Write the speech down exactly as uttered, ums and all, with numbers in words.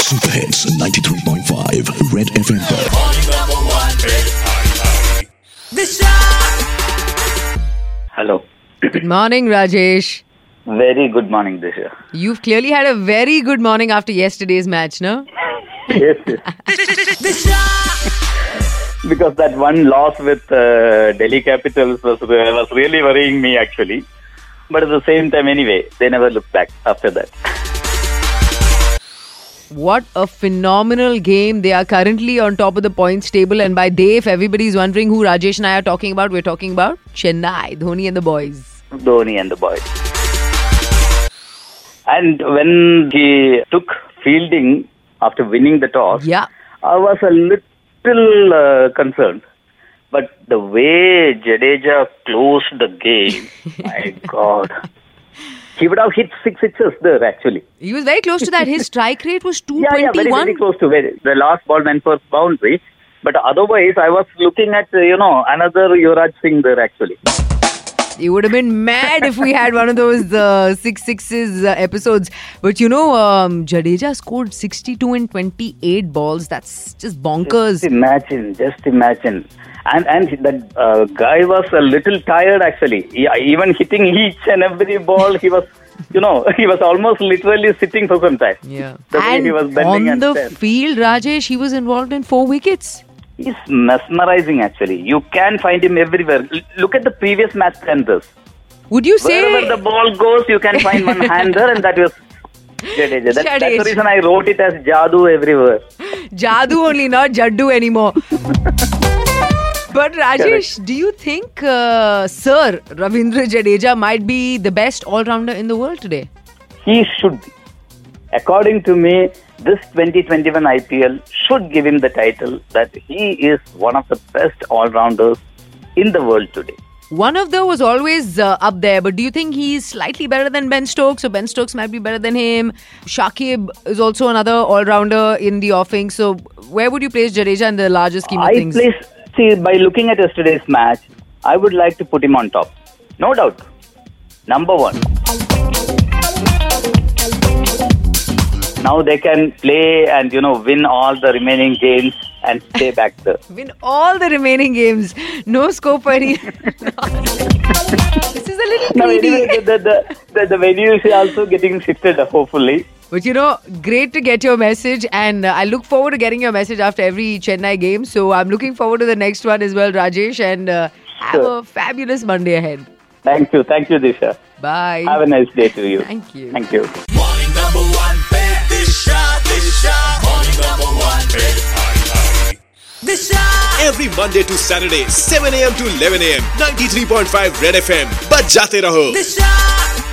Super Hits ninety-three point five Red F M पर Hello. Good morning, Rajesh. Very good morning, Disha. You've clearly had a very good morning after yesterday's match, no? Yes, yes. Because that one loss with uh, Delhi Capitals was, was really worrying me, actually. But at the same time, anyway, they never looked back after that. What a phenomenal game. They are currently on top of the points table. And by they, if everybody's wondering who Rajesh and I are talking about, we're talking about Chennai, Dhoni and the boys. Dhoni and the boys. And when he took fielding after winning the toss, Yeah. I was a little uh, concerned. But the way Jadeja closed the game, my God. He would have hit six sixes there, actually. He was very close to that. His strike rate was two Yeah, twenty-one. yeah, very, very close to very. The last ball went for boundary. But otherwise, I was looking at, uh, you know, another Yuvraj Singh there, actually. You would have been mad if we had one of those uh, six sixes uh, episodes. But you know, um, Jadeja scored sixty-two in twenty-eight balls. That's just bonkers. Just imagine, just imagine. And and that uh, guy was a little tired, actually. He, even hitting each and every ball, he was, you know, he was almost literally sitting for some time. Yeah. The way And he was bending on and the stand. field, Rajesh, he was involved in four wickets. He's mesmerizing, actually. You can find him everywhere. L- look at the previous match than this. Would you say... Wherever the ball goes, you can find one hand there, and that was Jadeja. That, that's the Jadeja. reason I wrote it as Jadoo everywhere. Jadoo only, not Jaddu anymore. But Rajesh, do you think uh, Sir Ravindra Jadeja might be the best all-rounder in the world today? He should be. According to me, this twenty twenty-one I P L should give him the title that he is one of the best all-rounders in the world today. One of them was always uh, up there, but do you think he's slightly better than Ben Stokes? So Ben Stokes might be better than him. Shakib is also another all-rounder in the offing. So where would you place Jadeja in the larger scheme of I things? place, see, by looking at yesterday's match, I would like to put him on top. No doubt. Number one. Now they can play and, you know, win all the remaining games and stay back there. Win all the remaining games. No scope for any... This is a little Now, greedy. anyway, the, the, the, the venue is also getting shifted, hopefully. But you know, great to get your message, and uh, I look forward to getting your message after every Chennai game. So I'm looking forward to the next one as well, Rajesh, and uh, have Sure. a fabulous Monday ahead. Thank you. Thank you, Disha. Bye. Have a nice day to you. Thank you. Thank you. Morning number one, Disha, Disha. Morning number one, Disha. Every Monday to Saturday, seven a.m. to eleven a.m. ninety-three point five Red F M. Baj jate raho. Disha.